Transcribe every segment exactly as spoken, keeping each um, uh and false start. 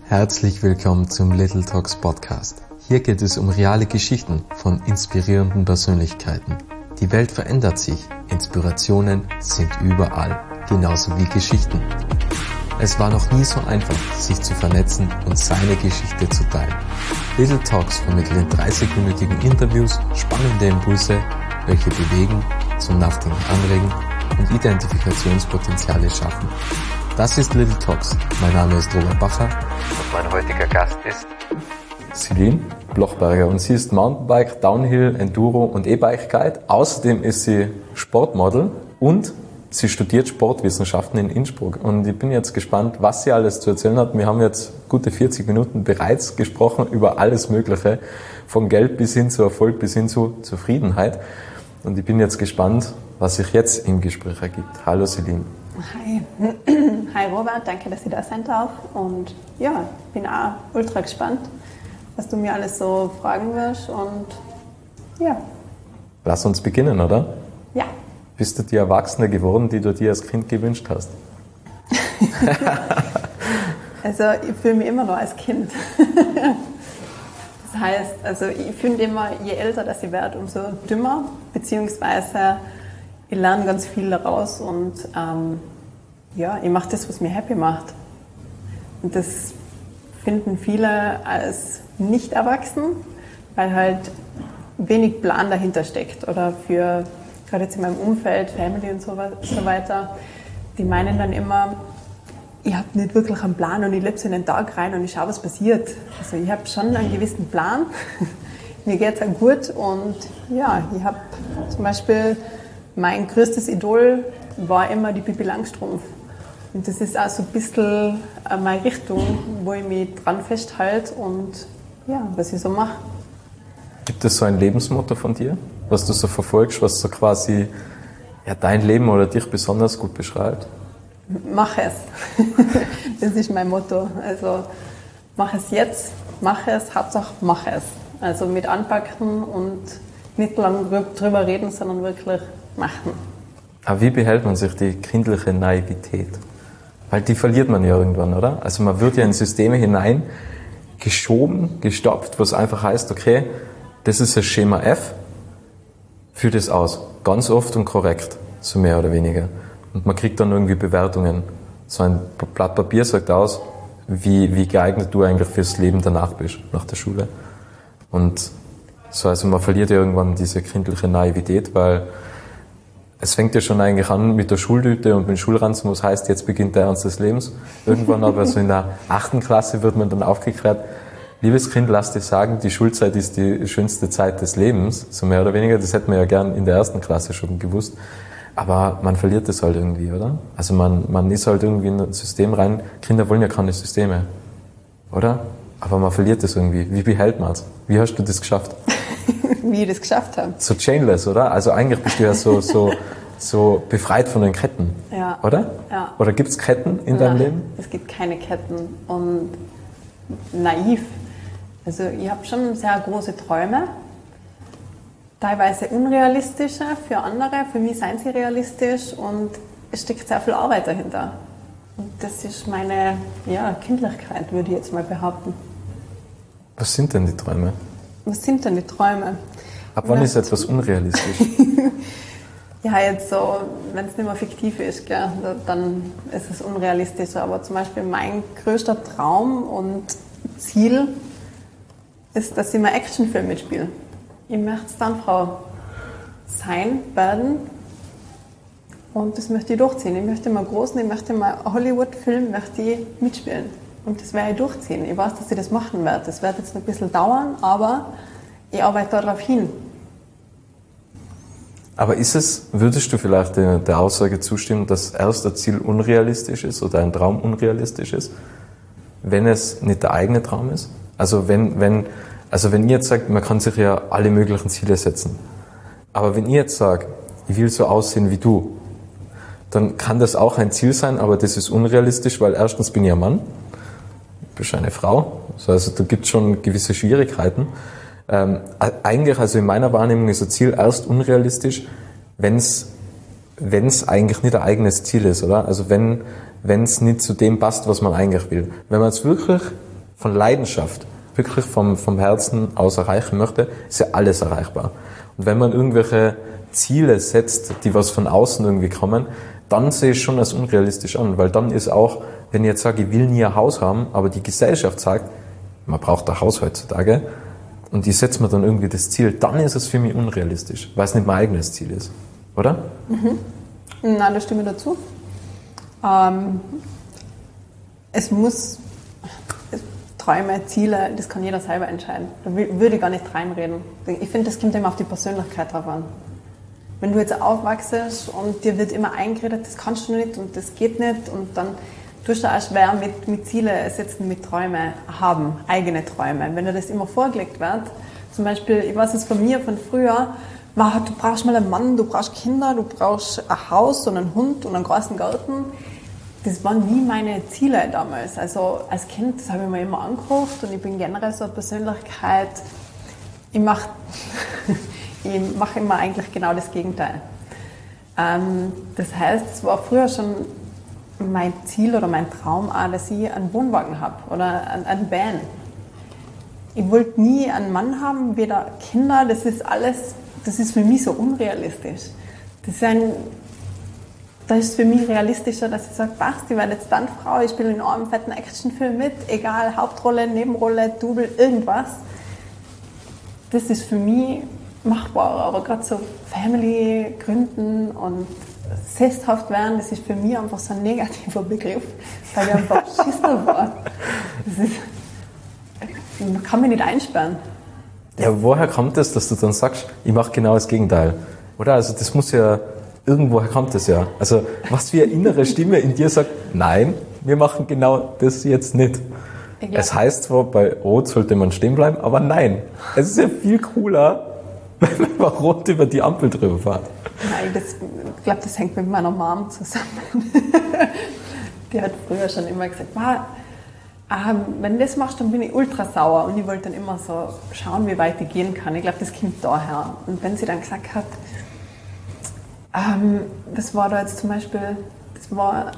Herzlich willkommen zum Little Talks Podcast. Hier geht es um reale Geschichten von inspirierenden Persönlichkeiten. Die Welt verändert sich, Inspirationen sind überall, genauso wie Geschichten. Es war noch nie so einfach, sich zu vernetzen und seine Geschichte zu teilen. Little Talks vermitteln in dreißig-minütigen Interviews spannende Impulse, welche bewegen, zum Nachdenken anregen und Identifikationspotenziale schaffen. Das ist Little Talks. Mein Name ist Robert Bacher und mein heutiger Gast ist Celine Blochberger und sie ist Mountainbike, Downhill, Enduro und E-Bike Guide. Außerdem ist sie Sportmodel und sie studiert Sportwissenschaften in Innsbruck. Und ich bin jetzt gespannt, was sie alles zu erzählen hat. Wir haben jetzt gute vierzig Minuten bereits gesprochen über alles Mögliche, von Geld bis hin zu Erfolg bis hin zu Zufriedenheit. Und ich bin jetzt gespannt, was sich jetzt im Gespräch ergibt. Hallo Celine. Hi. Hi Robert, danke, dass ich da sein darf. Und ja, ich bin auch ultra gespannt, was du mir alles so fragen wirst. Und ja. Lass uns beginnen, oder? Ja. Bist du die Erwachsene geworden, die du dir als Kind gewünscht hast? Also ich fühle mich immer noch als Kind. Das heißt, also ich finde immer, je älter das ich werde, umso dümmer, beziehungsweise ich lerne ganz viel daraus und ähm, ja, ich mache das, was mir happy macht. Und das finden viele als nicht erwachsen, weil halt wenig Plan dahinter steckt. Oder für, gerade jetzt in meinem Umfeld, Family und so, so weiter, die meinen dann immer, ich habe nicht wirklich einen Plan und ich lebe so in den Tag rein und ich schaue, was passiert. Also ich habe schon einen gewissen Plan, mir geht es auch gut und ja, ich habe zum Beispiel, mein größtes Idol war immer die Pippi Langstrumpf. Und das ist auch so ein bisschen meine Richtung, wo ich mich dran festhalte und ja, was ich so mache. Gibt es so ein Lebensmotto von dir, was du so verfolgst, was so quasi ja, dein Leben oder dich besonders gut beschreibt? Mach es. Das ist mein Motto. Also mach es jetzt, mach es, Hauptsache mach es. Also mit anpacken und nicht lang drüber reden, sondern wirklich machen. Aber wie behält man sich die kindliche Naivität? Weil die verliert man ja irgendwann, oder? Also man wird ja in Systeme hinein geschoben, gestopft, was einfach heißt, okay, das ist das Schema F, führt es aus. Ganz oft und korrekt, so mehr oder weniger. Und man kriegt dann irgendwie Bewertungen. So ein Blatt Papier sagt aus, wie, wie geeignet du eigentlich fürs Leben danach bist, nach der Schule. Und so, also man verliert ja irgendwann diese kindliche Naivität, weil es fängt ja schon eigentlich an mit der Schultüte und mit Schulranzen, was heißt, jetzt beginnt der Ernst des Lebens. Irgendwann aber so in der achten Klasse wird man dann aufgeklärt, liebes Kind, lass dir sagen, die Schulzeit ist die schönste Zeit des Lebens, so mehr oder weniger. Das hätte man ja gern in der ersten Klasse schon gewusst. Aber man verliert das halt irgendwie, oder? Also man, man ist halt irgendwie in ein System rein. Kinder wollen ja keine Systeme, oder? Aber man verliert das irgendwie. Wie behält man es? Wie hast du das geschafft? Wie ich das geschafft habe. So chainless, oder? Also eigentlich bist du ja so, so, so befreit von den Ketten, ja. Oder? Ja. Oder gibt es Ketten in deinem Nein, Leben? Es gibt keine Ketten und naiv. Also ich habe schon sehr große Träume, teilweise unrealistische für andere, für mich seien sie realistisch und es steckt sehr viel Arbeit dahinter. Und das ist meine ja, Kindlichkeit, würde ich jetzt mal behaupten. Was sind denn die Träume? Was sind denn die Träume? Ab wann ist etwas unrealistisch? Ja, jetzt so, wenn es nicht mehr fiktiv ist, gell, dann ist es unrealistisch. Aber zum Beispiel mein größter Traum und Ziel ist, dass ich mal Actionfilm mitspiele. Ich möchte Stuntfrau sein, werden und das möchte ich durchziehen. Ich möchte mal großen, ich möchte mal Hollywood-Film möchte ich mitspielen. Und das werde ich durchziehen. Ich weiß, dass ich das machen werde. Das wird jetzt ein bisschen dauern, aber ich arbeite darauf hin. Aber ist es, würdest du vielleicht der, der Aussage zustimmen, dass erst ein Ziel unrealistisch ist oder ein Traum unrealistisch ist, wenn es nicht der eigene Traum ist? Also wenn, wenn, also wenn ihr jetzt sagt, man kann sich ja alle möglichen Ziele setzen. Aber wenn ihr jetzt sagt, ich will so aussehen wie du, dann kann das auch ein Ziel sein, aber das ist unrealistisch, weil erstens bin ich ein Mann, du bist eine Frau, also da gibt es schon gewisse Schwierigkeiten. Ähm, eigentlich, also in meiner Wahrnehmung ist ein Ziel erst unrealistisch, wenn es wenn es eigentlich nicht ein eigenes Ziel ist, oder? Also wenn wenn es nicht zu dem passt, was man eigentlich will. Wenn man es wirklich von Leidenschaft, wirklich vom, vom Herzen aus erreichen möchte, ist ja alles erreichbar. Und wenn man irgendwelche Ziele setzt, die was von außen irgendwie kommen, dann sehe ich schon als unrealistisch an, weil dann ist auch, wenn ich jetzt sage, ich will nie ein Haus haben, aber die Gesellschaft sagt, man braucht ein Haus heutzutage, und ich setze mir dann irgendwie das Ziel, dann ist es für mich unrealistisch, weil es nicht mein eigenes Ziel ist, oder? Mhm. Nein, da stimme ich dazu. Ähm, es muss Träume, Ziele, das kann jeder selber entscheiden. Da würde ich gar nicht reinreden. Ich finde, das kommt immer auf die Persönlichkeit drauf an. Wenn du jetzt aufwachst und dir wird immer eingeredet, das kannst du nicht und das geht nicht, und dann tust du auch schwer mit, mit Ziele setzen, mit Träume haben, eigene Träume. Wenn dir das immer vorgelegt wird, zum Beispiel, ich weiß es von mir, von früher, man, du brauchst mal einen Mann, du brauchst Kinder, du brauchst ein Haus und einen Hund und einen großen Garten. Das waren nie meine Ziele damals. Also als Kind, das habe ich mir immer angeguckt, und ich bin generell so eine Persönlichkeit, ich mache ich mache immer eigentlich genau das Gegenteil. Ähm, das heißt, es war früher schon mein Ziel oder mein Traum auch, dass ich einen Wohnwagen habe oder einen, einen Van. Ich wollte nie einen Mann haben, weder Kinder, das ist alles, das ist für mich so unrealistisch. Das ist ein, das ist für mich realistischer, dass ich sage, passt, ich werde jetzt dann Frau, ich spiele in einem fetten Actionfilm mit, egal, Hauptrolle, Nebenrolle, Double, irgendwas. Das ist für mich machbar, aber gerade so Family gründen und sesshaft werden, das ist für mich einfach so ein negativer Begriff, weil ich einfach Schisser war. Das ist, man kann mich nicht einsperren. Ja, woher kommt das, dass du dann sagst, ich mache genau das Gegenteil? Oder? Also das muss ja, irgendwoher kommt das ja. Also was für eine innere Stimme in dir sagt, nein, wir machen genau das jetzt nicht. Es heißt zwar, bei Rot sollte man stehen bleiben, aber nein. Es ist ja viel cooler, wenn man rot über die Ampel drüber fährt. Nein, das, ich glaube, das hängt mit meiner Mom zusammen. Die hat früher schon immer gesagt, ähm, wenn du das machst, dann bin ich ultra sauer. Und ich wollte dann immer so schauen, wie weit ich gehen kann. Ich glaube, das kommt daher. Und wenn sie dann gesagt hat, ähm, das war da jetzt zum Beispiel, das war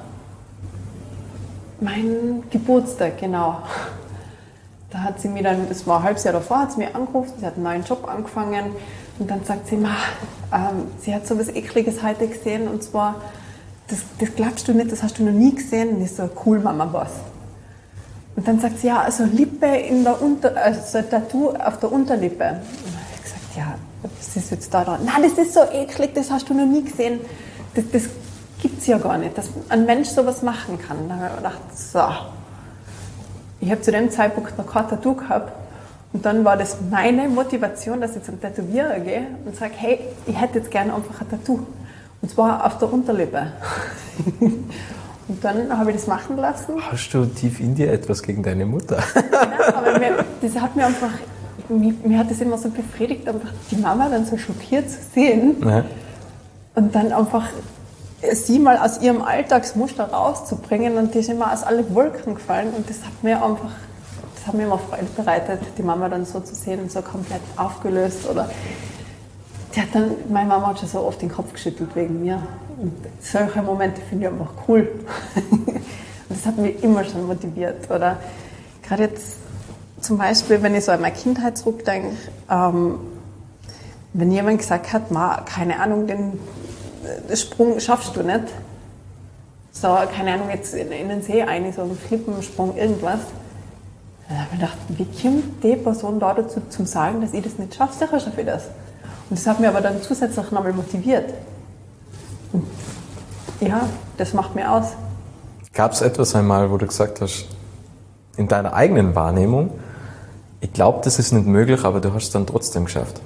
mein Geburtstag, genau. Da hat sie mir dann, das war ein halbes Jahr davor, hat sie mir angerufen, sie hat einen neuen Job angefangen, und dann sagt sie, Ma, ähm, sie hat so was Ekliges heute gesehen, und zwar, das, das glaubst du nicht, das hast du noch nie gesehen. Und ich so, cool, Mama, was? Und dann sagt sie, ja, also Lippe in der Unter, also ein Tattoo auf der Unterlippe. Und dann habe ich gesagt, ja, was ist jetzt da dran? Nein, das ist so eklig, das hast du noch nie gesehen. Das, das gibt es ja gar nicht, dass ein Mensch sowas machen kann. Da habe ich mir gedacht, so. Ich habe zu dem Zeitpunkt noch kein Tattoo gehabt, und dann war das meine Motivation, dass ich zum Tätowierer gehe und sage, hey, ich hätte jetzt gerne einfach ein Tattoo. Und zwar auf der Unterlippe. Und dann habe ich das machen lassen. Hast du tief in dir etwas gegen deine Mutter? Nein, aber mir, das hat mir einfach, mir, mir hat das immer so befriedigt, einfach die Mama dann so schockiert zu sehen. Ja. Und dann einfach sie mal aus ihrem Alltagsmuster rauszubringen, und die ist immer aus allen Wolken gefallen, und das hat mir einfach, das hat mir immer Freude bereitet, die Mama dann so zu sehen und so komplett aufgelöst. Oder die hat dann, meine Mama hat schon so oft den Kopf geschüttelt wegen mir, und solche Momente finde ich einfach cool. Und das hat mich immer schon motiviert. Oder gerade jetzt zum Beispiel, wenn ich so an meine Kindheit zurückdenke, ähm, wenn jemand gesagt hat, Ma, keine Ahnung, den Sprung schaffst du nicht. So, keine Ahnung, jetzt in, in den See rein, so ein Flippensprung, irgendwas. Da habe ich gedacht, wie kommt die Person da dazu zum Sagen, dass ich das nicht schaffe? Sicher schaffe ich das. Und das hat mich aber dann zusätzlich nochmal motiviert. Und ja, das macht mir aus. Gab es etwas einmal, wo du gesagt hast, in deiner eigenen Wahrnehmung, ich glaube, das ist nicht möglich, aber du hast es dann trotzdem geschafft?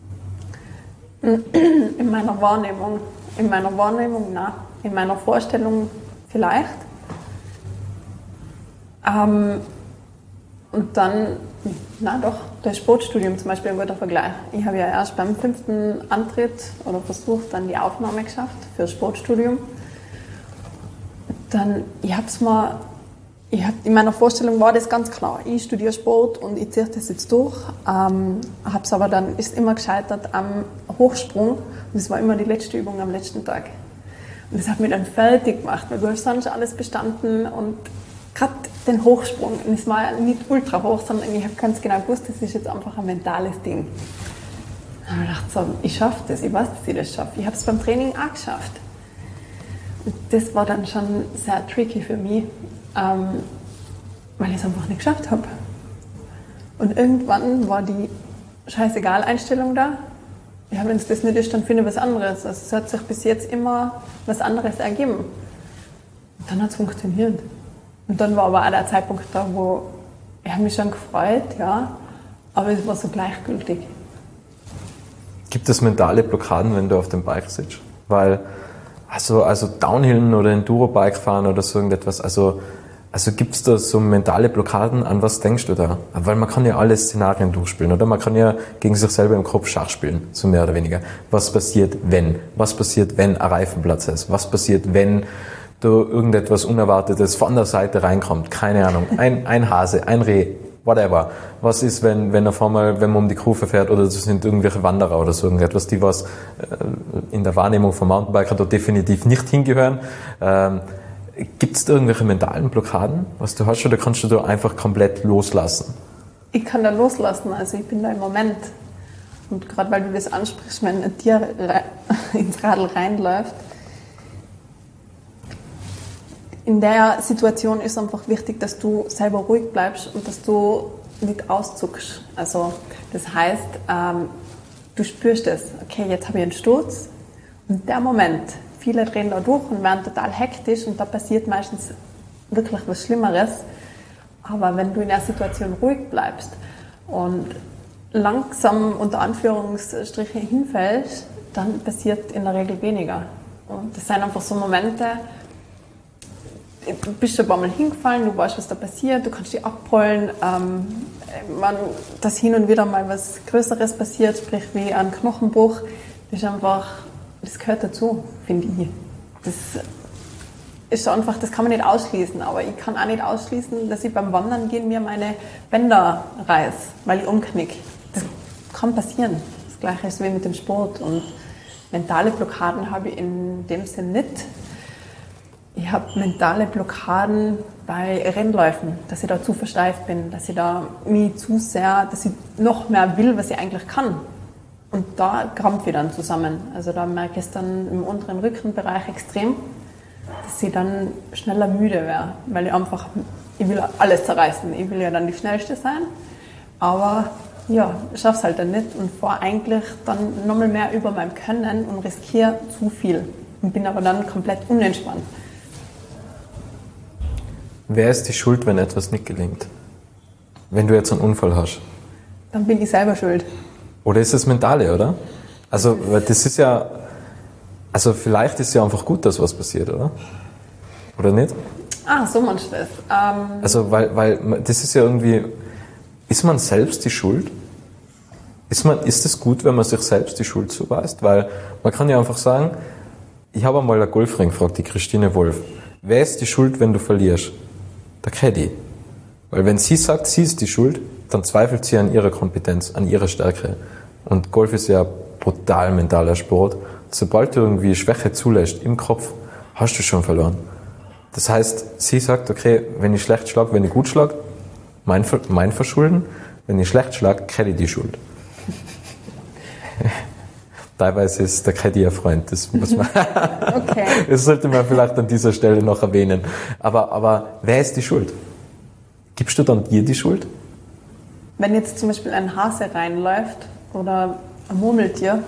In meiner Wahrnehmung, in meiner Wahrnehmung, nein. In meiner Vorstellung vielleicht. Ähm, und dann, na doch, das Sportstudium zum Beispiel ein guter Vergleich. Ich habe ja erst beim fünften Antritt oder Versuch dann die Aufnahme geschafft für das Sportstudium. Dann, ich habe es mir, ich hab, in meiner Vorstellung war das ganz klar. Ich studiere Sport und ich ziehe das jetzt durch. Ähm, habe es aber dann, ist immer gescheitert am Hochsprung. Und das war immer die letzte Übung am letzten Tag. Und das hat mich dann fertig gemacht, weil du hast sonst alles bestanden. Und gerade den Hochsprung. Und es war nicht ultra hoch, sondern ich habe ganz genau gewusst, das ist jetzt einfach ein mentales Ding. Da habe ich gedacht, so, ich schaffe das, ich weiß, dass ich das schaffe. Ich habe es beim Training auch geschafft. Und das war dann schon sehr tricky für mich, ähm, weil ich es einfach nicht geschafft habe. Und irgendwann war die Scheißegal-Einstellung da. Ja, wenn es das nicht ist, dann finde ich was anderes. Also es hat sich bis jetzt immer was anderes ergeben. Und dann hat es funktioniert. Und dann war aber auch der Zeitpunkt da, wo ich habe mich schon gefreut, ja, aber es war so gleichgültig. Gibt es mentale Blockaden, wenn du auf dem Bike sitzt? Weil, also, also Downhillen oder Enduro-Bike fahren oder so irgendetwas, also, also gibt es da so mentale Blockaden, an was denkst du da? Weil man kann ja alle Szenarien durchspielen, oder? Man kann ja gegen sich selber im Kopf Schach spielen, so mehr oder weniger. Was passiert, wenn? Was passiert, wenn ein Reifenplatz ist? Was passiert, wenn da irgendetwas Unerwartetes von der Seite reinkommt? Keine Ahnung. Ein, ein Hase, ein Reh, whatever. Was ist, wenn, wenn auf einmal, wenn man um die Kurve fährt oder das sind irgendwelche Wanderer oder so irgendetwas, die was äh, in der Wahrnehmung vom Mountainbiker da definitiv nicht hingehören. Ähm, Gibt es da irgendwelche mentalen Blockaden, was du hast, oder kannst du da einfach komplett loslassen? Ich kann da loslassen, also ich bin da im Moment. Und gerade weil du das ansprichst, wenn ein Tier ins Radl reinläuft, in der Situation ist einfach wichtig, dass du selber ruhig bleibst und dass du nicht auszuckst. Also das heißt, ähm, du spürst es, okay, jetzt habe ich einen Sturz und der Moment, viele drehen da durch und werden total hektisch und da passiert meistens wirklich was Schlimmeres. Aber wenn du in der Situation ruhig bleibst und langsam unter Anführungsstrichen hinfällst, dann passiert in der Regel weniger. Und das sind einfach so Momente, du bist schon ein paar Mal hingefallen, du weißt, was da passiert, du kannst dich abrollen. Ähm, man, dass hin und wieder mal was Größeres passiert, sprich wie ein Knochenbruch, das ist einfach, das gehört dazu, finde ich. Das ist einfach, das kann man nicht ausschließen, aber ich kann auch nicht ausschließen, dass ich beim Wandern gehen mir meine Bänder reiß, weil ich umknick. Das kann passieren. Das Gleiche ist wie mit dem Sport und mentale Blockaden habe ich in dem Sinn nicht. Ich habe mentale Blockaden bei Rennläufen, dass ich da zu versteift bin, dass ich da mich zu sehr, dass ich noch mehr will, was ich eigentlich kann. Und da krampfe ich dann zusammen. Also da merke ich es dann im unteren Rückenbereich extrem, dass ich dann schneller müde wäre, weil ich einfach, ich will alles zerreißen. Ich will ja dann die Schnellste sein, aber ja, ich schaffe es halt dann nicht und fahre eigentlich dann nochmal mehr über meinem Können und riskiere zu viel und bin aber dann komplett unentspannt. Wer ist die Schuld, wenn etwas nicht gelingt? Wenn du jetzt einen Unfall hast? Dann bin ich selber schuld. Oder ist es Mentale, oder? Also, weil das ist ja, also vielleicht ist ja einfach gut, dass was passiert, oder? Oder nicht? Ah, so meinst du das. Ähm also, weil, weil, das ist ja irgendwie, ist man selbst die Schuld? Ist man, ist es gut, wenn man sich selbst die Schuld zuweist? Weil man kann ja einfach sagen, ich habe einmal eine Golfring gefragt, die Christine Wolf. Wer ist die Schuld, wenn du verlierst? Der Caddy. Weil wenn sie sagt, sie ist die Schuld, dann zweifelt sie an ihrer Kompetenz, an ihrer Stärke. Und Golf ist ja brutal mentaler Sport. Sobald du irgendwie Schwäche zulässt im Kopf, hast du schon verloren. Das heißt, sie sagt, okay, wenn ich schlecht schlage, wenn ich gut schlage, mein, mein Verschulden. Wenn ich schlecht schlage, Caddy die Schuld. Teilweise ist der Caddy ein Freund, das muss man, okay. Das sollte man vielleicht an dieser Stelle noch erwähnen. Aber, aber wer ist die Schuld? Gibst du dann dir die Schuld? Wenn jetzt zum Beispiel ein Hase reinläuft oder ein Murmeltier,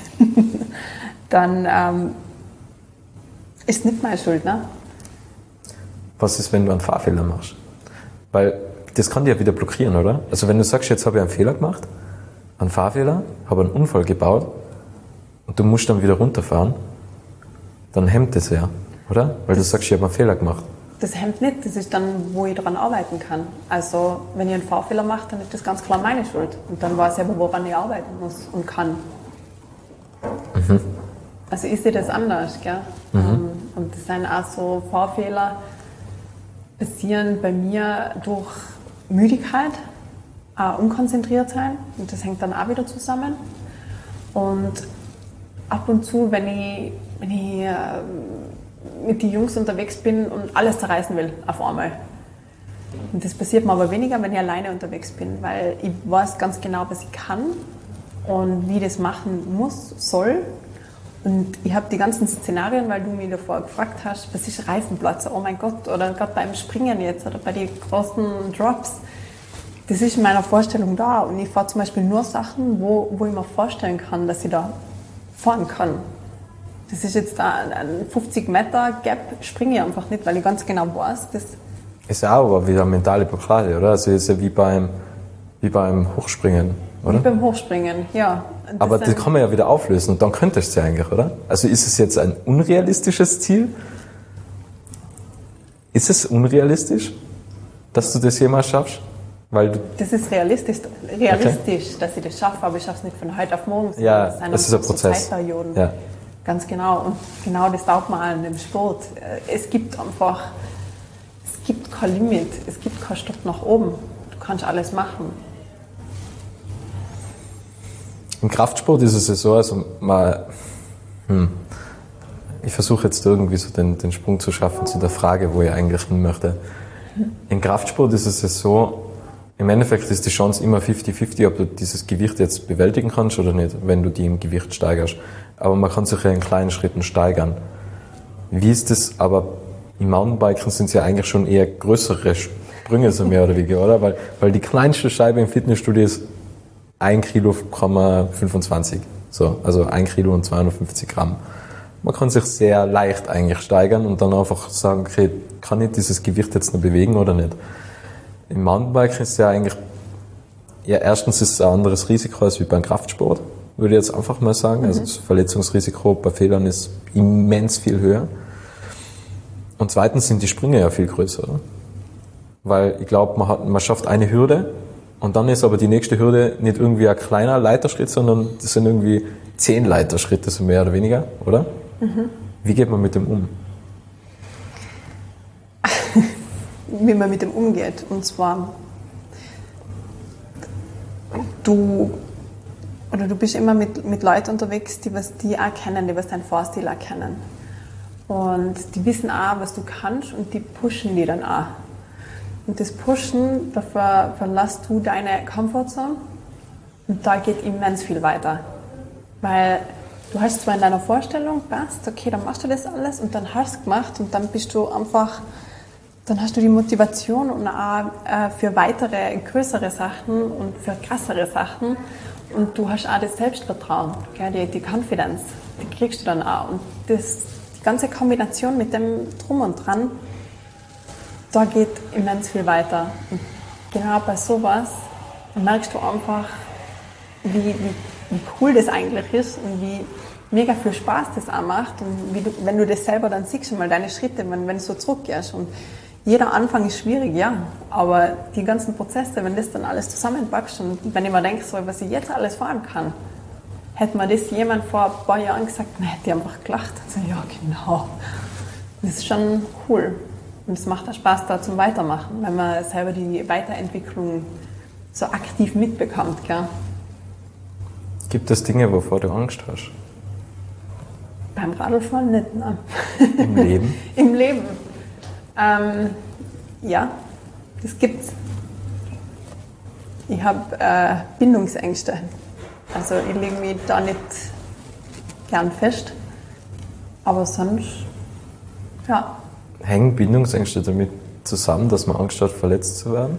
dann ähm, ist nicht meine Schuld, ne? Was ist, wenn du einen Fahrfehler machst? Weil das kann dir ja wieder blockieren, oder? Also wenn du sagst, jetzt habe ich einen Fehler gemacht, einen Fahrfehler, habe einen Unfall gebaut, und du musst dann wieder runterfahren, dann hemmt das ja, oder? Weil du sagst, ich habe einen Fehler gemacht. Das hemmt nicht, das ist dann, wo ich daran arbeiten kann. Also, wenn ich einen Fahrfehler mache, dann ist das ganz klar meine Schuld. Und dann weiß ich aber, woran ich arbeiten muss und kann. Mhm. Also, ich sehe das anders, gell? Mhm. Und das sind auch so Fahrfehler, passieren bei mir durch Müdigkeit, auch unkonzentriert sein. Und das hängt dann auch wieder zusammen. Und ab und zu, wenn ich, wenn ich äh, mit den Jungs unterwegs bin und alles zerreißen will auf einmal, Und das passiert mir aber weniger, wenn ich alleine unterwegs bin, weil ich weiß ganz genau, was ich kann und wie ich das machen muss, soll. Und ich habe die ganzen Szenarien, weil du mich davor gefragt hast, was ist Reifenplatz, oh mein Gott, oder gerade beim Springen jetzt oder bei den großen Drops. Das ist in meiner Vorstellung da und ich fahre zum Beispiel nur Sachen, wo, wo ich mir vorstellen kann, dass ich da fahren kann. Das ist jetzt da ein fünfzig Meter Gap, springe ich einfach nicht, weil ich ganz genau weiß, das ist ja auch aber wieder eine mentale Blockade, oder? Also ist ja wie beim, wie beim Hochspringen, oder? Wie beim Hochspringen, ja. Das aber das kann man ja wieder auflösen und dann könntest du ja eigentlich, oder? Also ist es jetzt ein unrealistisches Ziel? Ist es unrealistisch, dass du das jemals schaffst? Weil du das ist realistisch, realistisch okay. dass ich das schaffe, aber ich schaffe es nicht von heute auf morgen. Ja, das, das ist ein Prozess. Zeitperioden. Ja. Ganz genau. Und genau das taugt man an im Sport. Es gibt einfach, es gibt kein Limit, es gibt keinen Stopp nach oben. Du kannst alles machen. Im Kraftsport ist es ja so, also man, hm, ich versuche jetzt irgendwie so den, den Sprung zu schaffen zu der Frage, wo ich eigentlich hin möchte. Im Kraftsport ist es ja so, im Endeffekt ist die Chance immer fünfzig fünfzig, ob du dieses Gewicht jetzt bewältigen kannst oder nicht, wenn du die im Gewicht steigerst. Aber man kann sich ja in kleinen Schritten steigern. Wie ist das aber im Mountainbiken sind es ja eigentlich schon eher größere Sprünge, so mehr oder weniger, oder? Weil, weil die kleinste Scheibe im Fitnessstudio ist ein Kilo, fünfundzwanzig. So, also ein Kilo und zweihundertfünfzig Gramm. Man kann sich sehr leicht eigentlich steigern und dann einfach sagen, okay, kann ich dieses Gewicht jetzt noch bewegen oder nicht? Im Mountainbiken ist ja eigentlich, ja, erstens ist es ein anderes Risiko als wie beim Kraftsport, würde ich jetzt einfach mal sagen. Mhm. Also das Verletzungsrisiko bei Fehlern ist immens viel höher. Und zweitens sind die Sprünge ja viel größer, oder? Weil ich glaube, man hat, man schafft eine Hürde und dann ist aber die nächste Hürde nicht irgendwie ein kleiner Leiterschritt, sondern das sind irgendwie zehn Leiterschritte, so mehr oder weniger, oder? Mhm. Wie geht man mit dem um? Wie man mit dem umgeht. Und zwar, du, oder du bist immer mit, mit Leuten unterwegs, die was die auch kennen, die was deinen Fahrstil auch kennen. Und die wissen auch, was du kannst und die pushen die dann auch. Und das Pushen, da ver, verlässt du deine Comfortzone und da geht immens viel weiter. Weil du hast zwar in deiner Vorstellung, passt, okay, dann machst du das alles und dann hast du es gemacht und dann bist du einfach, dann hast du die Motivation und auch äh, für weitere, größere Sachen und für krassere Sachen und du hast auch das Selbstvertrauen, gell, die, die Confidence, die kriegst du dann auch. Und das, die ganze Kombination mit dem Drum und Dran, da geht immens viel weiter. Und genau bei sowas merkst du einfach, wie, wie, wie cool das eigentlich ist und wie mega viel Spaß das auch macht und wie du, wenn du das selber dann siehst, schon mal deine Schritte, wenn, wenn du so zurückgehst. Und jeder Anfang ist schwierig, ja, aber die ganzen Prozesse, wenn das dann alles zusammenpackst und wenn ich mir denke, so, was ich jetzt alles fahren kann, hätte mir das jemand vor ein paar Jahren gesagt, dann hätte ich einfach gelacht. Also, ja, genau. Das ist schon cool. Und es macht auch Spaß, da zum Weitermachen, wenn man selber die Weiterentwicklung so aktiv mitbekommt. Gell? Gibt es Dinge, wovor du Angst hast? Beim Radlfahren nicht, nein. Im Leben? Im Leben. Ähm, ja, das gibt's. Ich habe äh, Bindungsängste. Also ich lege mich da nicht gern fest. Aber sonst, ja. Hängen Bindungsängste damit zusammen, dass man Angst hat, verletzt zu werden?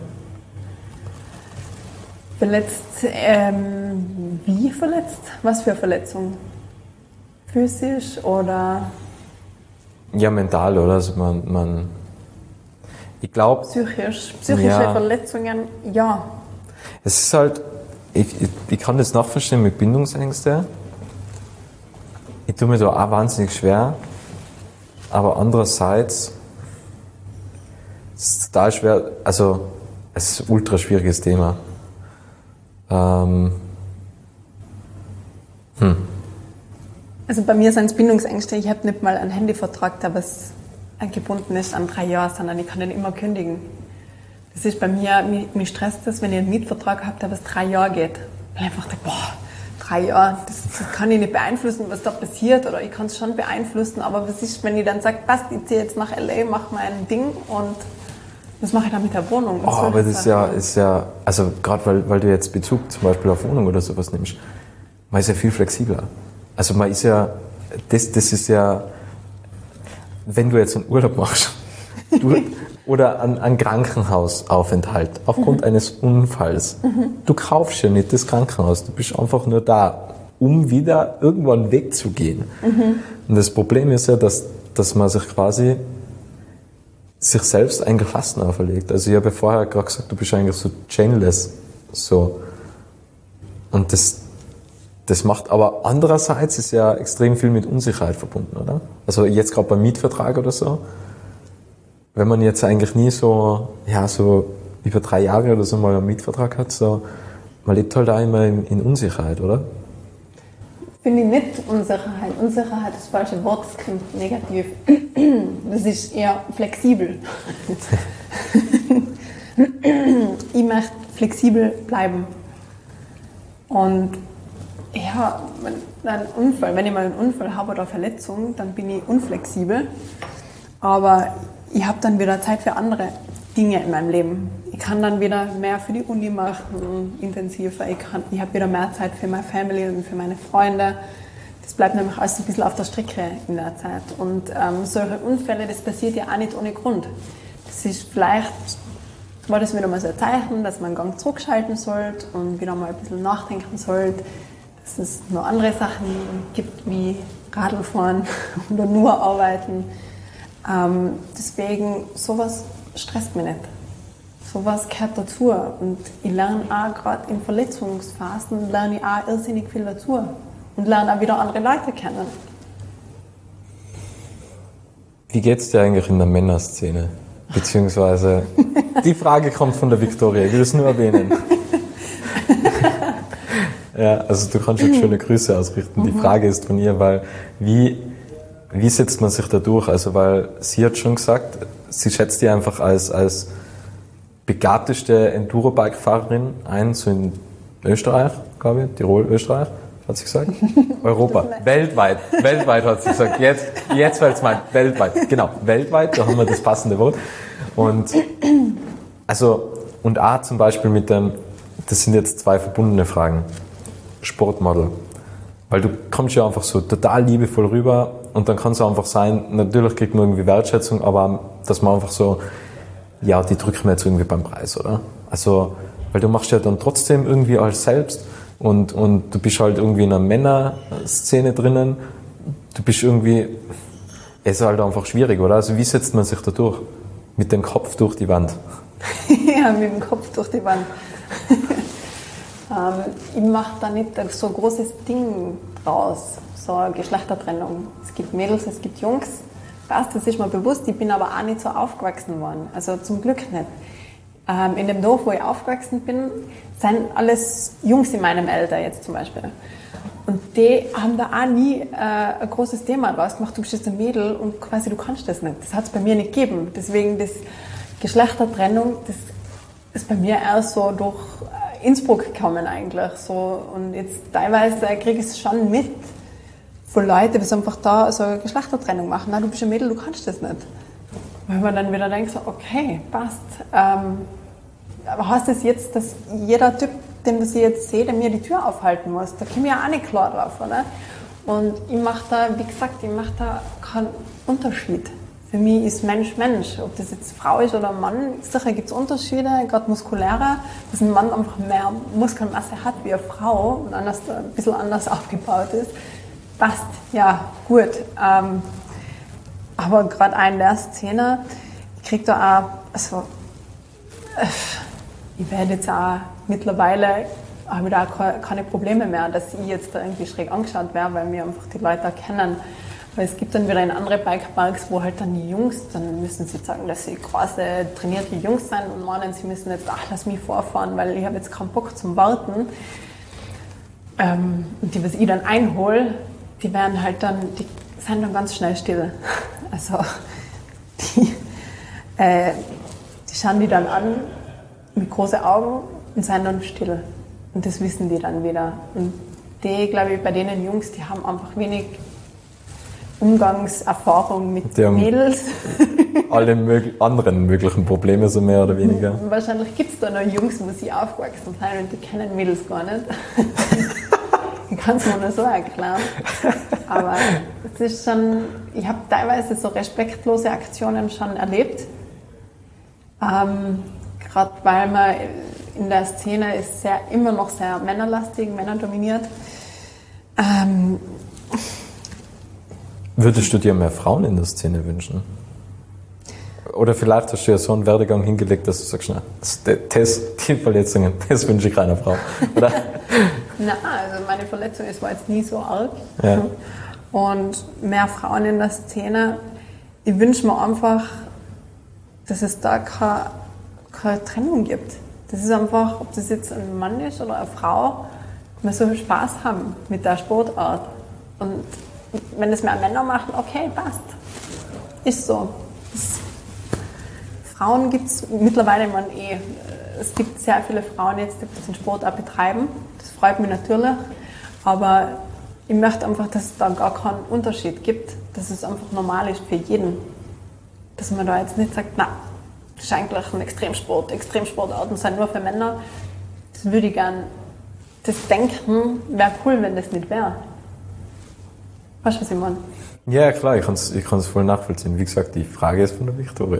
Verletzt, ähm, wie verletzt? Was für Verletzung? Physisch oder? Ja, mental, oder? Also man, man ich glaube... Psychisch. Psychische ja. Verletzungen, ja. Es ist halt, ich, ich, ich kann das nachverstehen mit Bindungsängsten. Ich tue mir da auch wahnsinnig schwer. Aber andererseits ist es total schwer, also es ist ein ultra schwieriges Thema. Ähm, hm. Also bei mir sind es Bindungsängste. Ich habe nicht mal einen Handyvertrag, der was gebunden ist an drei Jahre, sondern ich kann den immer kündigen. Das ist bei mir, mich, mich stresst das, wenn ich einen Mietvertrag habe, der was drei Jahre geht. Weil ich einfach denke, boah, drei Jahre, das, das kann ich nicht beeinflussen, was da passiert, oder ich kann es schon beeinflussen, aber was ist, wenn ich dann sage, passt, ich ziehe jetzt nach L A, mache mein Ding und Was mache ich dann mit der Wohnung? Oh, aber das ist ja, ist ja, also gerade weil, weil du jetzt Bezug zum Beispiel auf Wohnung oder sowas nimmst, man ist ja viel flexibler. Also man ist ja, das, das ist ja, wenn du jetzt einen Urlaub machst du, oder einen, einen Krankenhausaufenthalt aufgrund mhm. eines Unfalls, mhm. du kaufst ja nicht das Krankenhaus, du bist einfach nur da, um wieder irgendwann wegzugehen. Mhm. Und das Problem ist ja, dass, dass man sich quasi sich selbst ein Gefassten auferlegt. Also ich habe ja vorher gerade gesagt, du bist eigentlich so chainless. So. Und das, das macht, aber andererseits ist ja extrem viel mit Unsicherheit verbunden, oder? Also jetzt gerade beim Mietvertrag oder so, wenn man jetzt eigentlich nie so, ja, so über drei Jahre oder so mal einen Mietvertrag hat, so, man lebt halt auch immer in, in Unsicherheit, oder? Finde ich nicht Unsicherheit. Unsicherheit ist das falsche Wort, das klingt negativ. Das ist eher flexibel. Ich möchte flexibel bleiben. Und ja, ein Unfall, wenn ich mal einen Unfall habe oder Verletzung, dann bin ich unflexibel. Aber ich habe dann wieder Zeit für andere Dinge in meinem Leben. Ich kann dann wieder mehr für die Uni machen, intensiver. Ich, kann, ich habe wieder mehr Zeit für meine Family und für meine Freunde. Das bleibt nämlich alles ein bisschen auf der Strecke in der Zeit. Und ähm, solche Unfälle, das passiert ja auch nicht ohne Grund. Das ist vielleicht, war das wieder mal so ein Zeichen, dass man einen Gang zurückschalten sollte und wieder mal ein bisschen nachdenken sollte, dass es noch andere Sachen gibt, wie Radlfahren oder nur arbeiten. Ähm, deswegen, sowas stresst mich nicht. Sowas gehört dazu. Und ich lerne auch gerade in Verletzungsphasen, lerne ich auch irrsinnig viel dazu. Und lerne auch wieder andere Leute kennen. Wie geht's dir eigentlich in der Männerszene? Beziehungsweise, die Frage kommt von der Victoria, ich will es nur erwähnen. Ja, also du kannst jetzt schöne Grüße ausrichten. Die Frage ist von ihr, weil wie, wie setzt man sich da durch? Also, weil sie hat schon gesagt, sie schätzt die einfach als, als begabteste Enduro-Bike-Fahrerin ein, so in Österreich, glaube ich, Tirol, Österreich, hat sie gesagt. Europa, weltweit, weltweit hat sie gesagt. Jetzt, jetzt fällt's mal, weltweit, genau, weltweit, da haben wir das passende Wort. Und, also, und auch zum Beispiel mit dem, das sind jetzt zwei verbundene Fragen. Sportmodel. Weil du kommst ja einfach so total liebevoll rüber und dann kann es einfach sein, natürlich kriegt man irgendwie Wertschätzung, aber dass man einfach so, ja, die drücken wir jetzt irgendwie beim Preis, oder? Also, weil du machst ja dann trotzdem irgendwie alles selbst und, und du bist halt irgendwie in einer Männerszene drinnen, du bist irgendwie, es ist halt einfach schwierig, oder? Also wie setzt man sich da durch? Mit dem Kopf durch die Wand? Ja, mit dem Kopf durch die Wand. ähm, ich mache da nicht so ein großes Ding draus, so eine Geschlechtertrennung. Es gibt Mädels, es gibt Jungs. Passt, das ist mir bewusst, ich bin aber auch nicht so aufgewachsen worden, also zum Glück nicht. Ähm, in dem Dorf, wo ich aufgewachsen bin, sind alles Jungs in meinem Alter jetzt zum Beispiel. Und die haben da auch nie äh, ein großes Thema draus gemacht, du bist jetzt ein Mädel und quasi du kannst das nicht. Das hat es bei mir nicht gegeben. Deswegen das Geschlechtertrennung, das ist bei mir erst so durch Innsbruck gekommen eigentlich. So. Und jetzt teilweise kriege ich es schon mit von Leuten, die einfach da so eine Geschlechtertrennung machen. Nein, du bist ein Mädel, du kannst das nicht. Weil man dann wieder denkt, so, okay, passt. Ähm, aber heißt das jetzt, dass jeder Typ, den ich jetzt sehe, der mir die Tür aufhalten muss? Da komme ich ja auch nicht klar drauf, oder? Und ich mache da, wie gesagt, ich mache da keinen Unterschied. Für mich ist Mensch Mensch. Ob das jetzt Frau ist oder Mann, sicher gibt es Unterschiede, gerade muskulärer, dass ein Mann einfach mehr Muskelmasse hat wie eine Frau und anders, ein bisschen anders aufgebaut ist. Passt, ja, gut. Ähm, aber gerade auch in der Szene, ich kriege da auch, also, äh, ich werde jetzt auch mittlerweile, habe ich da auch keine Probleme mehr, dass ich jetzt da irgendwie schräg angeschaut werde, weil mir einfach die Leute kennen. Weil es gibt dann wieder in andere Bikeparks, wo halt dann die Jungs, dann müssen sie sagen, dass sie große, trainierte Jungs sind und meinen, sie müssen jetzt, ach, lass mich vorfahren, weil ich habe jetzt keinen Bock zum Warten. Ähm, und die, was ich dann einhole, die werden halt dann, die sind dann ganz schnell still. Also, die, äh, die schauen die dann an mit großen Augen und sind dann still. Und das wissen die dann wieder. Und die, glaube ich, bei denen Jungs, die haben einfach wenig Umgangserfahrung mit die haben, Mädels. alle mög- anderen möglichen Probleme, so mehr oder weniger. Wahrscheinlich gibt es da noch Jungs, wo sie aufgewachsen sind und die kennen Mädels gar nicht. Ich kann es mir nur so erklären. Aber es ist schon, ich habe teilweise so respektlose Aktionen schon erlebt. Ähm, Gerade weil man in der Szene ist sehr, immer noch sehr männerlastig, männerdominiert. Ähm, Würdest du dir mehr Frauen in der Szene wünschen? Oder vielleicht hast du ja so einen Werdegang hingelegt, dass du sagst, na, das, das, die Verletzungen, das wünsche ich keiner Frau. Oder? Nein, also meine Verletzung ist, war jetzt nie so arg. Ja. Und mehr Frauen in der Szene. Ich wünsche mir einfach, dass es da keine, keine Trennung gibt. Das ist einfach, ob das jetzt ein Mann ist oder eine Frau, wir so viel Spaß haben mit der Sportart. Und wenn es mehr Männer machen, okay, passt. Ist so. Das, Frauen gibt es mittlerweile, man eh, es gibt sehr viele Frauen jetzt, die den Sport auch betreiben. Das freut mich natürlich. Aber ich möchte einfach, dass es da gar keinen Unterschied gibt. Dass es einfach normal ist für jeden. Dass man da jetzt nicht sagt, na, das ist eigentlich ein Extremsport. Extremsportarten sind nur für Männer. Das würde ich gern. Das Denken wäre cool, wenn das nicht wäre. Weißt du, was ich meine? Ja, klar, ich kann es ich kann's voll nachvollziehen. Wie gesagt, die Frage ist von der Victoria.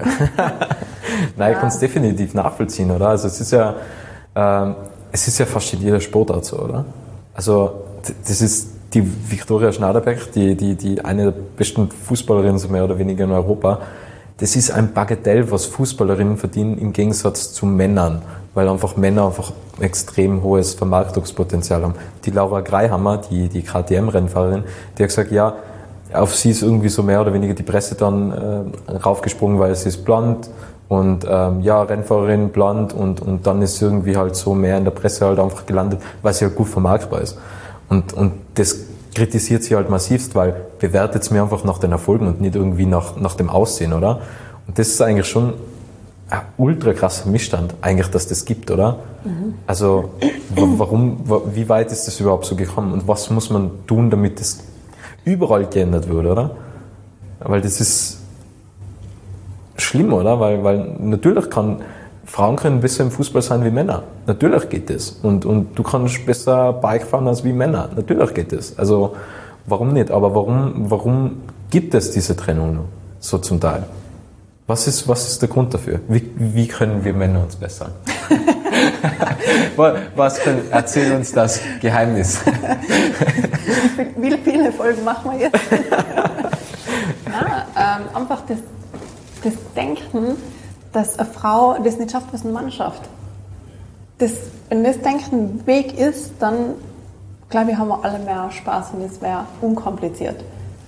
Nein, ich kann es definitiv nachvollziehen, oder? Also es ist ja, ähm, es ist ja fast in jeder Sportart so, oder? Also das ist die Victoria Schnaderbeck, die, die, die eine der besten Fußballerinnen so mehr oder weniger in Europa. Das ist ein Bagatell, was Fußballerinnen verdienen im Gegensatz zu Männern, weil einfach Männer einfach extrem hohes Vermarktungspotenzial haben. Die Laura Greihammer, die, die K T M-Rennfahrerin, die hat gesagt, ja, auf sie ist irgendwie so mehr oder weniger die Presse dann äh, raufgesprungen, weil sie ist blond und ähm, ja, Rennfahrerin, blond und, und dann ist sie irgendwie halt so mehr in der Presse halt einfach gelandet, weil sie halt gut vermarktbar ist. Und, und das kritisiert sie halt massivst, weil bewertet es mir einfach nach den Erfolgen und nicht irgendwie nach, nach dem Aussehen, oder? Und das ist eigentlich schon ein ultra krasser Missstand, eigentlich, dass das gibt, oder? Mhm. Also, warum, wie weit ist das überhaupt so gekommen und was muss man tun, damit das überall geändert wird, oder? Weil das ist schlimm, oder? Weil, weil natürlich kann, Frauen können besser im Fußball sein wie Männer. Natürlich geht das. Und, und du kannst besser Bike fahren als wie Männer. Natürlich geht das. Also, warum nicht? Aber warum, warum gibt es diese Trennung noch? So zum Teil. Was ist, was ist der Grund dafür? Wie, wie können wir Männer uns bessern? Was können, erzähl uns das Geheimnis. Wie viele Folgen machen wir jetzt? Ja, ähm, einfach das, das Denken, dass eine Frau das nicht schafft, was ein Mann schafft. Das, wenn das Denken Weg ist, dann glaube ich, haben wir alle mehr Spaß und es wäre unkompliziert.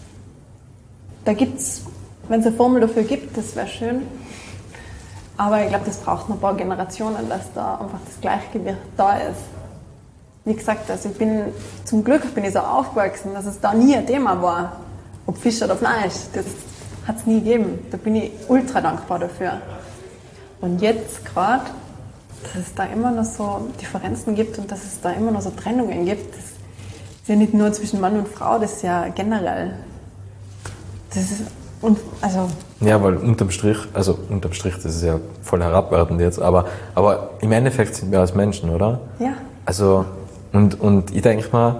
Da gibt's, wenn es eine Formel dafür gibt, das wäre schön. Aber ich glaube, das braucht noch ein paar Generationen, dass da einfach das Gleichgewicht da ist. Wie gesagt, also ich bin, zum Glück bin ich so aufgewachsen, dass es da nie ein Thema war, ob Fisch oder Fleisch. Das hat es nie gegeben. Da bin ich ultra dankbar dafür. Und jetzt gerade, dass es da immer noch so Differenzen gibt und dass es da immer noch so Trennungen gibt, das ist ja nicht nur zwischen Mann und Frau, das ist ja generell. Das ist, und, also ja, weil unterm Strich, also unterm Strich, das ist ja voll herabwertend jetzt, aber, aber im Endeffekt sind wir als Menschen, oder? Ja. Also, und, und ich denke mal,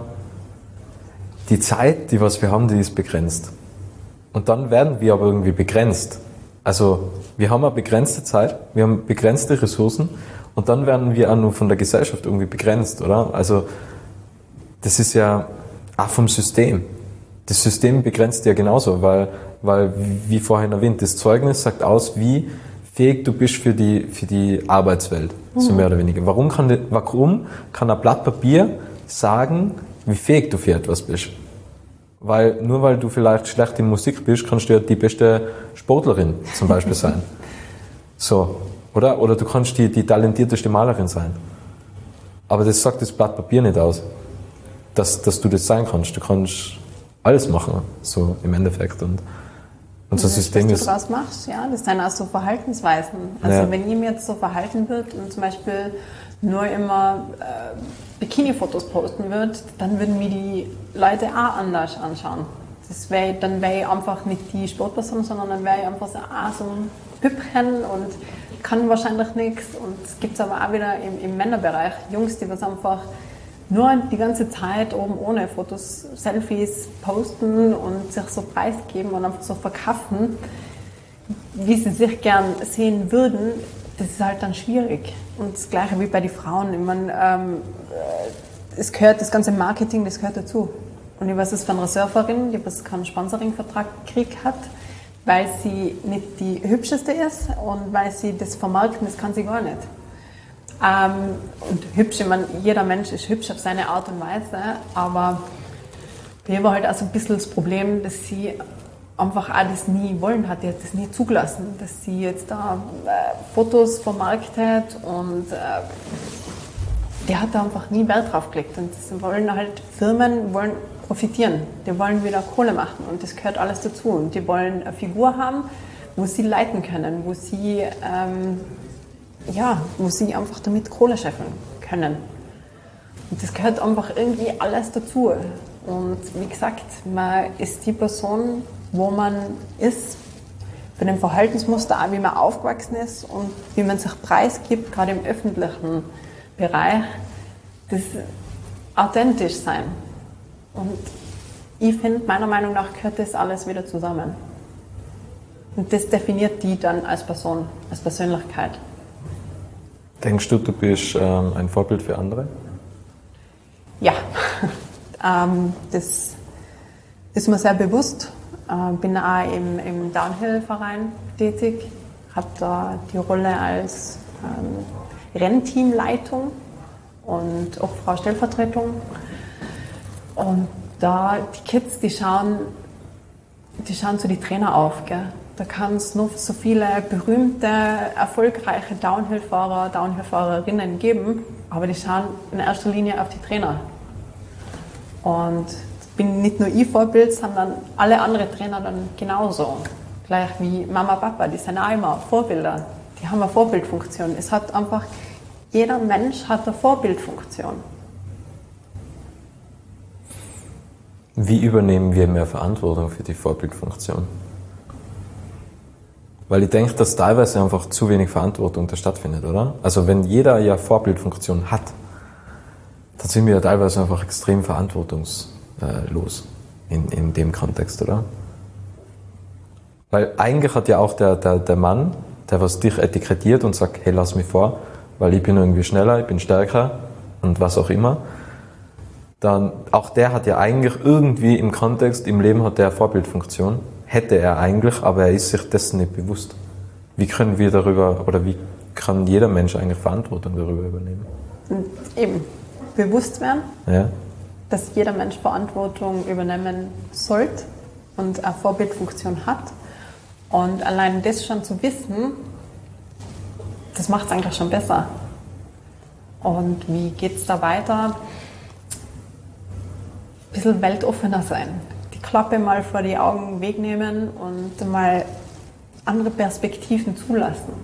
die Zeit, die was wir haben, die ist begrenzt. Und dann werden wir aber irgendwie begrenzt. Also, wir haben eine begrenzte Zeit, wir haben begrenzte Ressourcen und dann werden wir auch nur von der Gesellschaft irgendwie begrenzt, oder? Also, das ist ja auch vom System. Das System begrenzt ja genauso, weil, weil, wie vorhin erwähnt, das Zeugnis sagt aus, wie fähig du bist für die, für die Arbeitswelt, mhm. so mehr oder weniger. Warum kann, die, warum kann ein Blatt Papier sagen, wie fähig du für etwas bist? Weil, nur weil du vielleicht schlecht in Musik bist, kannst du ja die beste Sportlerin zum Beispiel sein. So, oder? Oder du kannst die, die talentierteste Malerin sein. Aber das sagt das Blatt Papier nicht aus, dass, dass du das sein kannst. Du kannst alles machen, so im Endeffekt. Und unser System was ist. Was du daraus machst, ja, das sind auch so Verhaltensweisen. Also ja. Wenn ich mir jetzt so verhalten würde und zum Beispiel nur immer äh, Bikini-Fotos posten würde, dann würden mir die Leute auch anders anschauen. Das wär, dann wäre ich einfach nicht die Sportperson, sondern dann wäre ich einfach so, ah, so ein Püppchen und kann wahrscheinlich nichts. Und es gibt es aber auch wieder im, im Männerbereich Jungs, die was einfach nur die ganze Zeit oben ohne Fotos, Selfies posten und sich so preisgeben und einfach so verkaufen, wie sie sich gern sehen würden. Das ist halt dann schwierig. Und das Gleiche wie bei den Frauen. Ich meine, ähm, es gehört, das ganze Marketing, das gehört dazu. Und ich weiß es von einer Surferin, die was keinen Sponsoringvertrag gekriegt hat, weil sie nicht die hübscheste ist und weil sie das vermarkten, das kann sie gar nicht. Ähm, und hübsch, ich meine, jeder Mensch ist hübsch auf seine Art und Weise, aber mir war halt auch so ein bisschen das Problem, dass sie einfach auch das nie wollen hat, die hat das nie zugelassen, dass sie jetzt da äh, Fotos vermarktet und äh, die hat da einfach nie Wert drauf gelegt. Und das wollen halt Firmen wollen profitieren, die wollen wieder Kohle machen und das gehört alles dazu. Und die wollen eine Figur haben, wo sie leiten können, wo sie, ähm, ja, wo sie einfach damit Kohle scheffeln können. Und das gehört einfach irgendwie alles dazu. Und wie gesagt, man ist die Person, wo man ist, von dem Verhaltensmuster auch, wie man aufgewachsen ist und wie man sich preisgibt, gerade im öffentlichen Bereich, das authentisch sein. Und ich finde, meiner Meinung nach gehört das alles wieder zusammen. Und das definiert die dann als Person, als Persönlichkeit. Denkst du, du bist ähm, ein Vorbild für andere? Ja, ähm, das ist mir sehr bewusst. Ich äh, bin auch im, im Downhill-Verein tätig, habe da die Rolle als ähm, Rennteamleitung und auch Frau Stellvertretung. Und da die Kids, die schauen, die schauen zu die Trainer auf. Gell? Da kann es noch so viele berühmte, erfolgreiche Downhill-Fahrer, Downhill-Fahrerinnen geben, aber die schauen in erster Linie auf die Trainer. Und bin nicht nur ich Vorbild, sondern alle anderen Trainer dann genauso. Gleich wie Mama, Papa, die sind auch immer Vorbilder. Die haben eine Vorbildfunktion. Es hat einfach, jeder Mensch hat eine Vorbildfunktion. Wie übernehmen wir mehr Verantwortung für die Vorbildfunktion? Weil ich denke, dass teilweise einfach zu wenig Verantwortung da stattfindet, oder? Also wenn jeder ja Vorbildfunktion hat, dann sind wir ja teilweise einfach extrem verantwortungslos in, in dem Kontext, oder? Weil eigentlich hat ja auch der, der, der Mann, der was dich etikettiert und sagt, hey, lass mich vor, weil ich bin irgendwie schneller, ich bin stärker und was auch immer, dann auch der hat ja eigentlich irgendwie im Kontext, im Leben hat der Vorbildfunktion, hätte er eigentlich, aber er ist sich dessen nicht bewusst. Wie können wir darüber, oder wie kann jeder Mensch eigentlich Verantwortung darüber übernehmen? Und eben, bewusst werden, ja. dass jeder Mensch Verantwortung übernehmen sollte und eine Vorbildfunktion hat. Und allein das schon zu wissen, das macht es eigentlich schon besser. Und wie geht es da weiter? Ein bisschen weltoffener sein. Die Klappe mal vor die Augen wegnehmen und mal andere Perspektiven zulassen.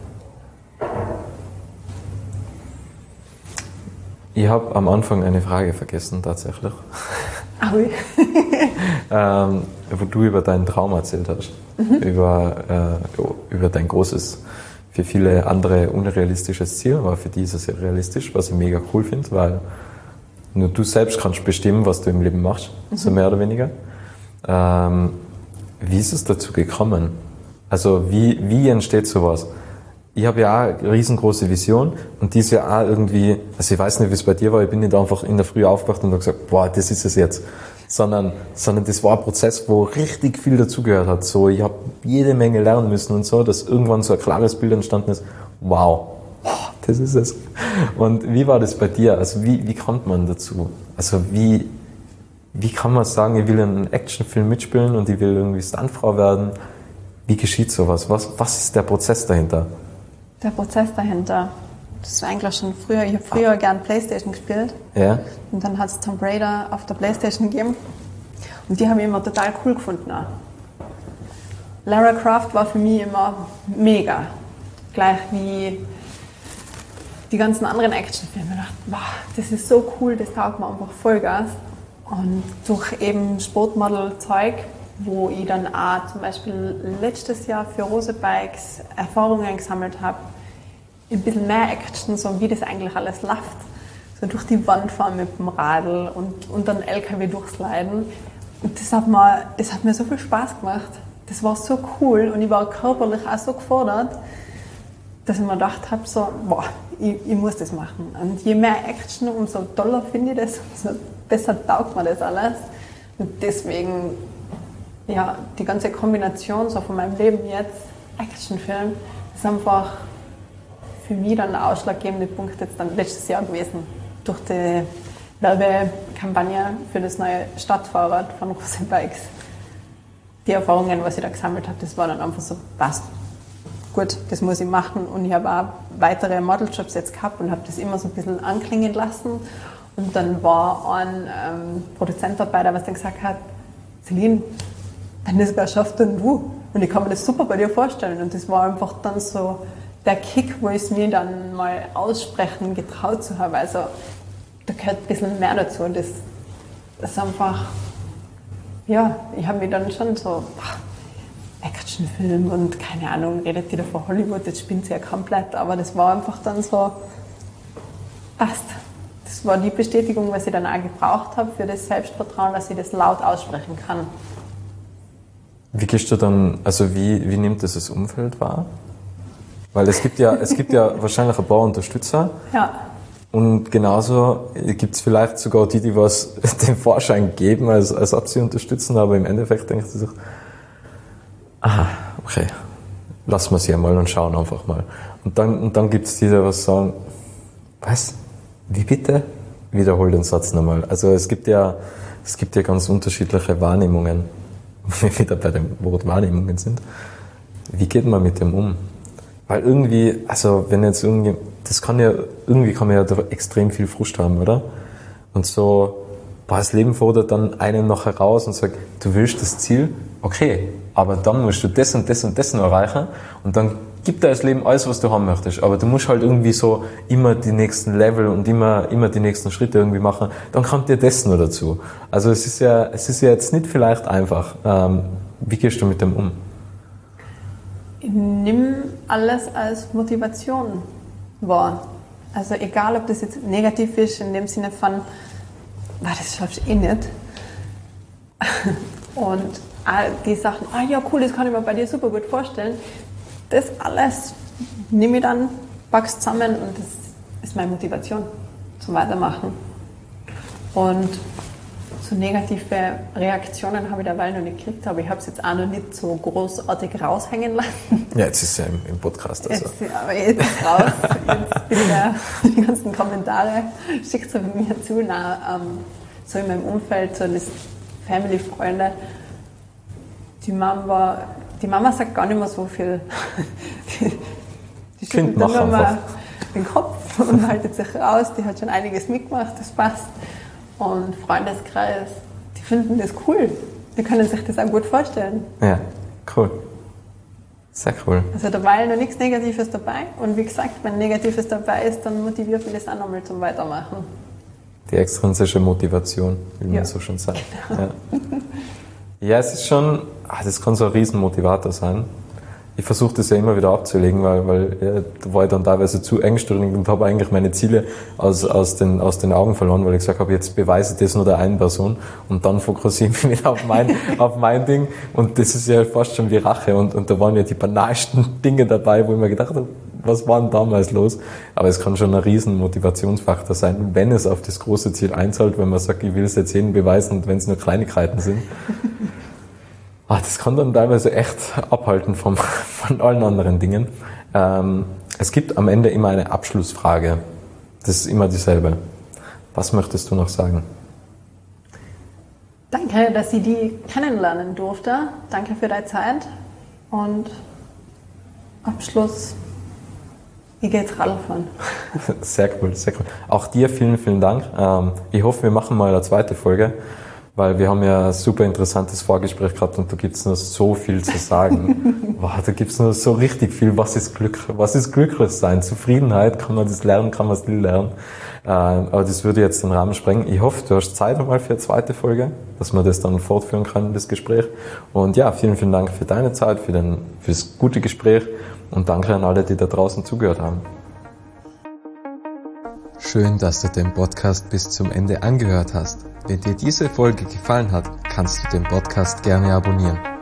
Ich habe am Anfang eine Frage vergessen, tatsächlich. Ah, oui. ähm, wo du über deinen Traum erzählt hast. Mhm. Über, äh, über dein großes, für viele andere unrealistisches Ziel, aber für die ist es ja realistisch, was ich mega cool finde, weil nur du selbst kannst bestimmen, was du im Leben machst, mhm. so mehr oder weniger. Ähm, wie ist es dazu gekommen? Also wie, wie entsteht sowas? Ich habe ja auch eine riesengroße Vision und die ist ja auch irgendwie, also ich weiß nicht, wie es bei dir war, ich bin nicht einfach in der Früh aufgewacht und habe gesagt, boah, das ist es jetzt. Sondern, sondern das war ein Prozess, wo richtig viel dazugehört hat. So, ich habe jede Menge lernen müssen und so, dass irgendwann so ein klares Bild entstanden ist, wow, das ist es. Und wie war das bei dir? Also wie, wie kommt man dazu? Also wie, wie kann man sagen, ich will einen Actionfilm mitspielen und ich will irgendwie Stuntfrau werden? Wie geschieht sowas? Was, was ist der Prozess dahinter? Der Prozess dahinter, das war eigentlich schon früher, ich habe früher ah. gern Playstation gespielt. Ja. Und dann hat es Tomb Raider auf der Playstation gegeben. Und die habe ich immer total cool gefunden. Auch. Lara Croft war für mich immer mega. Gleich wie die ganzen anderen Actionfilme. Ich dachte, wow, das ist so cool, das taugt mir einfach Vollgas. Und durch eben Sportmodel-Zeug wo ich dann auch zum Beispiel letztes Jahr für Rose Bikes Erfahrungen gesammelt habe, ein bisschen mehr Action, so wie das eigentlich alles läuft. So durch die Wand fahren mit dem Radl und, und dann L K W durchsliden. Und das hat, mir, das hat mir so viel Spaß gemacht. Das war so cool und ich war körperlich auch so gefordert, dass ich mir gedacht habe, so, boah, ich, ich muss das machen. Und je mehr Action, umso toller finde ich das, umso besser taugt mir das alles. Und deswegen, ja, die ganze Kombination so von meinem Leben jetzt, Actionfilm, ist einfach für mich dann der ausschlaggebende Punkt jetzt dann letztes Jahr gewesen. Durch die Werbekampagne für das neue Stadtfahrrad von Rose Bikes. Die Erfahrungen, was ich da gesammelt habe, das war dann einfach so, passt. Gut, das muss ich machen. Und ich habe auch weitere Modeljobs jetzt gehabt und habe das immer so ein bisschen anklingen lassen. Und dann war ein ähm, Produzent dabei, der was dann gesagt hat, Celine, wenn das wer schafft, dann du. Und ich kann mir das super bei dir vorstellen. Und das war einfach dann so der Kick, wo ich es mir dann mal aussprechen getraut zu haben. Also da gehört ein bisschen mehr dazu. Und das, das ist einfach, ja, ich habe mich dann schon so, Actionfilm und keine Ahnung, redet die da von Hollywood, jetzt spinnt sie ja komplett. Aber das war einfach dann so, passt. Das war die Bestätigung, was ich dann auch gebraucht habe für das Selbstvertrauen, dass ich das laut aussprechen kann. Wie gehst du dann, also wie, wie nimmt das das Umfeld wahr? Weil es gibt ja, es gibt ja wahrscheinlich ein paar Unterstützer. Ja. Und genauso gibt es vielleicht sogar die, die was den Vorschein geben, als, als ob sie unterstützen, aber im Endeffekt denkt sie sich, aha, okay, lassen wir sie einmal und schauen einfach mal. Und dann, und dann gibt es die, die was sagen, was? Wie bitte? Wiederhol den Satz nochmal. Also es gibt ja, es gibt ja ganz unterschiedliche Wahrnehmungen, wenn wir wieder bei dem Wort Wahrnehmungen sind. Wie geht man mit dem um? Weil irgendwie, also wenn jetzt irgendwie, das kann ja, irgendwie kann man ja da extrem viel Frust haben, oder? Und so, boah, das Leben fordert dann einen noch heraus und sagt, du willst das Ziel, okay, aber dann musst du das und das und das noch erreichen und dann gibt dir das Leben alles, was du haben möchtest. Aber du musst halt irgendwie so immer die nächsten Level und immer, immer die nächsten Schritte irgendwie machen, dann kommt dir das noch dazu. Also es ist ja, es ist ja jetzt nicht vielleicht einfach. Ähm, wie gehst du mit dem um? Nimm alles als Motivation wahr. Also egal, ob das jetzt negativ ist, in dem Sinne von, das schaffst du eh nicht. Und all die Sachen, ah ja cool, das kann ich mir bei dir super gut vorstellen. Das alles nehme ich dann, pack's zusammen und das ist meine Motivation zum Weitermachen. Und so negative Reaktionen habe ich derweil noch nicht gekriegt, aber ich habe es jetzt auch noch nicht so großartig raushängen lassen. Ja, jetzt ist es ja im, im Podcast. Also. Jetzt, aber jetzt ist raus. Jetzt bin ich, die ganzen Kommentare schickt es mir zu. Nein, ähm, so in meinem Umfeld, so das Family-Freunde. Die Mama, die Mama sagt gar nicht mehr so viel. Die, die schüttelt dann nur mal den Kopf und haltet sich raus. Die hat schon einiges mitgemacht, das passt. Und Freundeskreis, die finden das cool. Die können sich das auch gut vorstellen. Ja, cool. Sehr cool. Also da war ja noch nichts Negatives dabei. Und wie gesagt, wenn Negatives dabei ist, dann motiviert mich das auch nochmal zum Weitermachen. Die extrinsische Motivation, wie man ja. so schon sagt. Ja. Ja, es ist schon, ach, das kann so ein Riesenmotivator sein. Ich versuche das ja immer wieder abzulegen, weil, weil ja, da war ich dann teilweise zu engstirnig und habe eigentlich meine Ziele aus, aus, den, aus den Augen verloren, weil ich gesagt habe, jetzt beweise ich das nur der einen Person und dann fokussiere ich mich wieder auf mein, auf mein Ding und das ist ja fast schon wie Rache und, und da waren ja die banalsten Dinge dabei, wo ich mir gedacht habe, was war denn damals los? Aber es kann schon ein riesen Motivationsfaktor sein, wenn es auf das große Ziel einzahlt, wenn man sagt, ich will es jetzt jedem beweisen und wenn es nur Kleinigkeiten sind. Ach, das kann dann teilweise echt abhalten vom, von allen anderen Dingen. Ähm, es gibt am Ende immer eine Abschlussfrage. Das ist immer dieselbe. Was möchtest du noch sagen? Danke, dass ich die kennenlernen durfte. Danke für deine Zeit. Und Abschluss, wie geht's Radfahren? Sehr cool, sehr cool. Auch dir vielen, vielen Dank. Ähm, ich hoffe, wir machen mal eine zweite Folge. weil wir haben ja ein super interessantes Vorgespräch gehabt und da gibt's noch so viel zu sagen. Wow, da gibt's noch so richtig viel. Was ist Glück? Was ist glücklich sein? Zufriedenheit? Kann man das lernen? Kann man es nicht lernen? Äh, aber das würde jetzt den Rahmen sprengen. Ich hoffe, du hast Zeit einmal für eine zweite Folge, dass wir das dann fortführen können, das Gespräch. Und ja, vielen, vielen Dank für deine Zeit, für den, fürs gute Gespräch und danke an alle, die da draußen zugehört haben. Schön, dass du den Podcast bis zum Ende angehört hast. Wenn dir diese Folge gefallen hat, kannst du den Podcast gerne abonnieren.